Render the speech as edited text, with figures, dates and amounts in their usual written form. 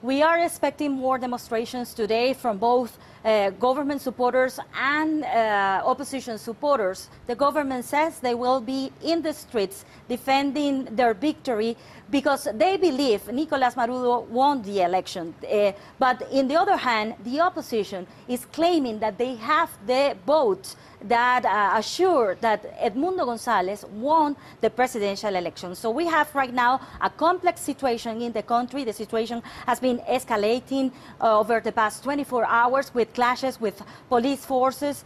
We are expecting more demonstrations today from both government supporters and opposition supporters. The government says they will be in the streets defending their victory because they believe Nicolás Maduro won the election. But on the other hand, the opposition is claiming that they have the votes that assure that Edmundo González won the presidential election. So we have right now a complex situation in the country. The situation has been escalating over the past 24 hours with clashes with police forces.